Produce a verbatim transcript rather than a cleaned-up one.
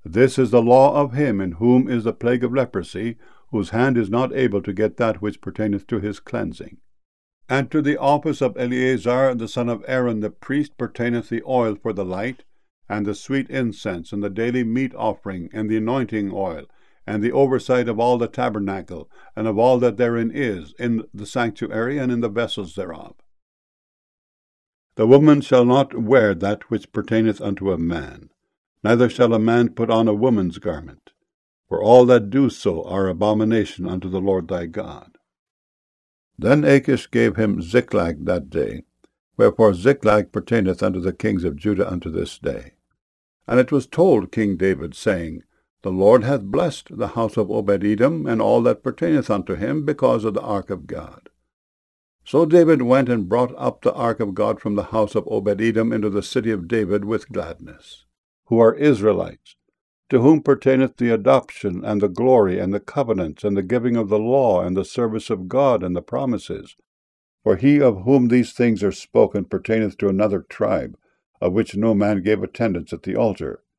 This is the law of him in whom is the plague of leprosy, whose hand is not able to get that which pertaineth to his cleansing. And to the office of Eleazar the son of Aaron the priest pertaineth the oil for the light, and the sweet incense, and the daily meat offering, and the anointing oil, and the oversight of all the tabernacle, and of all that therein is, in the sanctuary, and in the vessels thereof. The woman shall not wear that which pertaineth unto a man, neither shall a man put on a woman's garment, for all that do so are abomination unto the Lord thy God. Then Achish gave him Ziklag that day, wherefore Ziklag pertaineth unto the kings of Judah unto this day. And it was told King David, saying, The Lord hath blessed the house of Obed-Edom, and all that pertaineth unto him, because of the ark of God. So David went and brought up the ark of God from the house of Obed-Edom into the city of David with gladness, who are Israelites, to whom pertaineth the adoption, and the glory, and the covenants, and the giving of the law, and the service of God, and the promises. For he of whom these things are spoken pertaineth to another tribe, of which no man gave attendance at the altar,